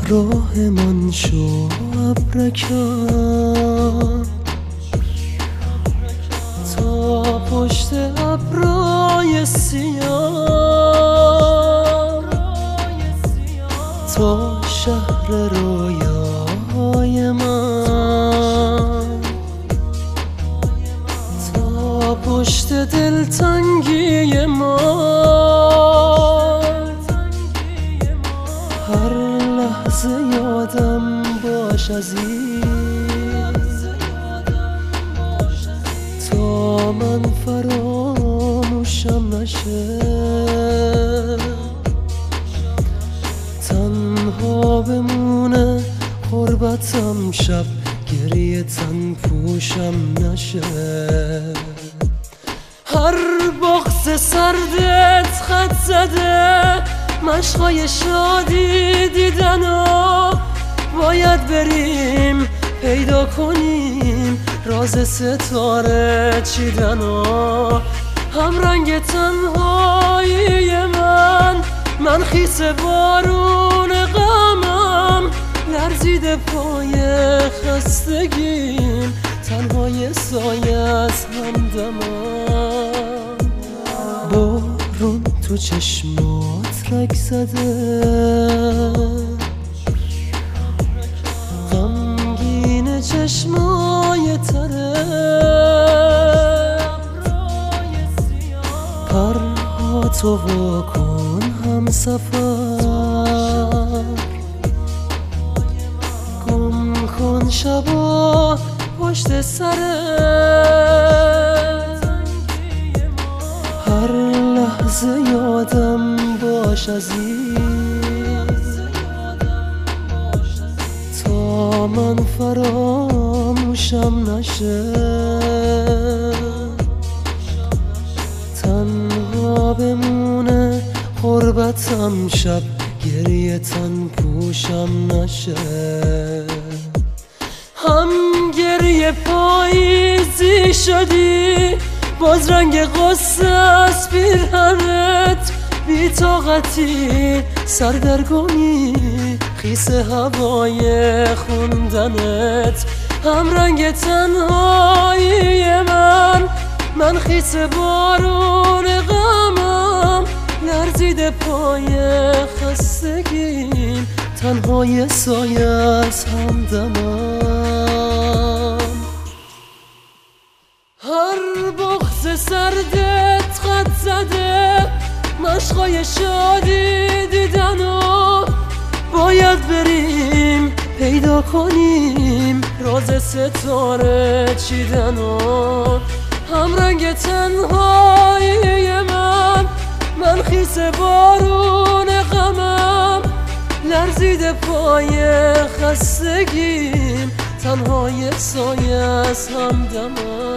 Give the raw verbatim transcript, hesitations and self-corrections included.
راهمان شو ابرکم تا پشت ابرای سیاه، تا شهر رویای من، تا پشت دلتنگی ما. هر لحظه یادم باش عزیز، تا من فراموشم نشه. تنها بمونه غربتم شب، گریه تن پوشم نشه. هر بغض سردت خط زده، مشقای شادی دیدن و باید بریم پیدا کنیم راز ستاره چیدن و هم رنگ تنهایی من. من خیس بارون غمم، لرزیده پای خستگیم، تنهای سایه از همدمم. بارون تو چشمات رگ زده، غمگین چشمای تره. پرهاتو واکن هم سفر، گم کن شبا پشت سرت. هر لحظه یادم باش عزیز، تا من فراموشم نشه. تنها بمونه غربتم شب، گریه تن پوشم نشه. هم گریه پاییزی شدی، باز رنگ غصه از پیرهنت. بی طاقتی سردرگمی، خیس هوای خوندنت. هم رنگ تنهایی من، من خیس بارون غمم، لرزیده پای خستگیم، تنهای سایه از همدمم. هر بغض سردت خط زده، مشقای شادی دیدن و باید بریم پیدا کنیم راز ستاره چیدن و هم رنگ تنهایی من. من خیس بارون غمم، لرزیده پای خستگیم، تنهای سایه از همدمم.